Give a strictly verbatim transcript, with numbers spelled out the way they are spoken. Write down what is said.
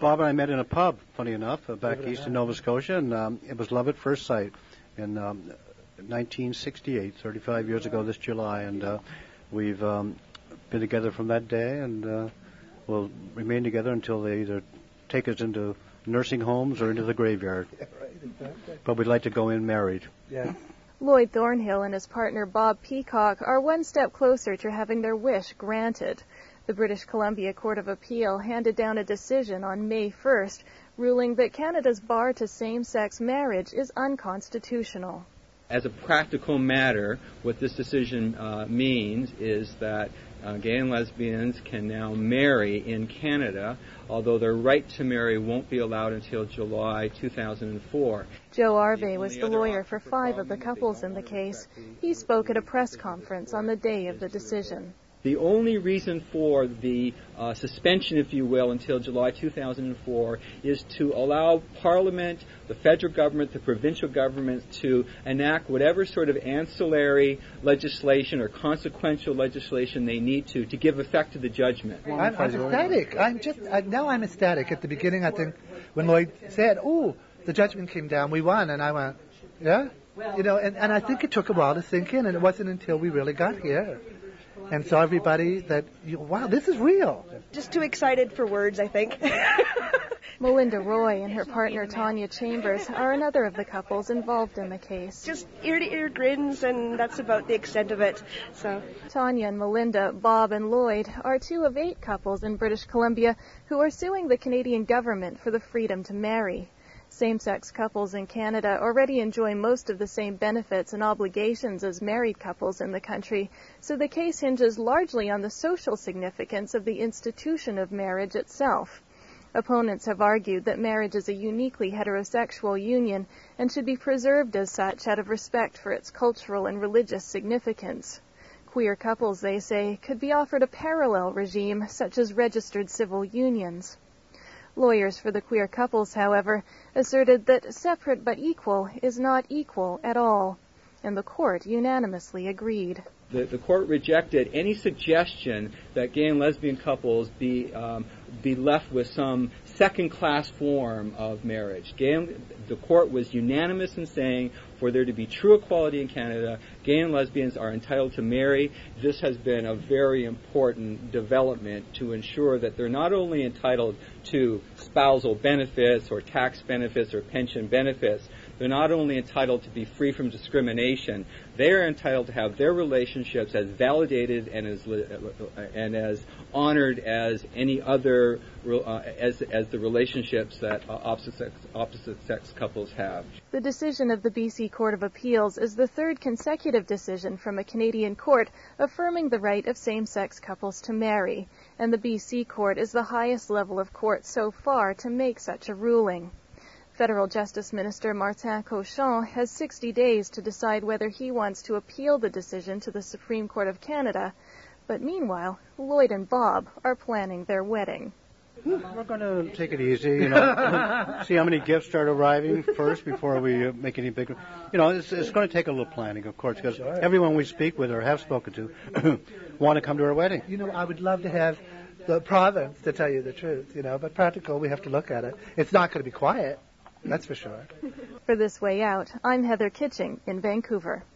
Bob and I met in a pub, funny enough, uh, back east in Nova Scotia, and um, it was love at first sight in um, nineteen sixty-eight, thirty-five years ago this July, and uh, we've um, been together from that day, and uh, we'll remain together until they either take us into nursing homes or into the graveyard. Yeah, right, exactly. But we'd like to go in married. Yeah. Lloyd Thornhill and his partner Bob Peacock are one step closer to having their wish granted. The British Columbia Court of Appeal handed down a decision on May first, ruling that Canada's bar to same-sex marriage is unconstitutional. As a practical matter, what this decision uh, means is that uh, gay and lesbians can now marry in Canada, although their right to marry won't be allowed until July two thousand four. Joe Arve was the lawyer for five of the couples in the case. He spoke at a press conference on the day of the decision. The only reason for the uh, suspension, if you will, until July two thousand four is to allow Parliament, the federal government, the provincial government to enact whatever sort of ancillary legislation or consequential legislation they need to to give effect to the judgment. I'm, I'm ecstatic. I'm just I, now I'm ecstatic. At the beginning, I think, when Lloyd said, "Oh, the judgment came down, we won," and I went, "Yeah," you know, and, and I think it took a while to sink in, and it wasn't until we really got here. And so everybody that, you, wow, this is real. Just too excited for words, I think. Melinda Roy and her partner Tanya Chambers are another of the couples involved in the case. Just ear-to-ear grins, and that's about the extent of it. So Tanya and Melinda, Bob and Lloyd, are two of eight couples in British Columbia who are suing the Canadian government for the freedom to marry. Same-sex couples in Canada already enjoy most of the same benefits and obligations as married couples in the country, so the case hinges largely on the social significance of the institution of marriage itself. Opponents have argued that marriage is a uniquely heterosexual union and should be preserved as such out of respect for its cultural and religious significance. Queer couples, they say, could be offered a parallel regime, such as registered civil unions. Lawyers for the queer couples, however, asserted that separate but equal is not equal at all, and the court unanimously agreed. The, the court rejected any suggestion that gay and lesbian couples be um, be left with some second-class form of marriage. Gay and, the court was unanimous in saying for there to be true equality in Canada, gay and lesbians are entitled to marry. This has been a very important development to ensure that they're not only entitled to spousal benefits or tax benefits or pension benefits, they're not only entitled to be free from discrimination, they are entitled to have their relationships as validated and as and as honored as any other uh, as as the relationships that uh, opposite sex, opposite sex couples have. The decision of the B C Court of Appeals is the third consecutive decision from a Canadian court affirming the right of same-sex couples to marry, and the B C Court is the highest level of court so far to make such a ruling. Federal Justice Minister Martin Cauchon has sixty days to decide whether he wants to appeal the decision to the Supreme Court of Canada. But meanwhile, Lloyd and Bob are planning their wedding. We're going to take it easy, you know, see how many gifts start arriving first before we uh, make any big... You know, it's, it's going to take a little planning, of course, because sure. everyone we speak with or have spoken to want to come to our wedding. You know, I would love to have the province to tell you the truth, you know, but practical, we have to look at it. It's not going to be quiet. That's for sure. For This Way Out, I'm Heather Kitching in Vancouver.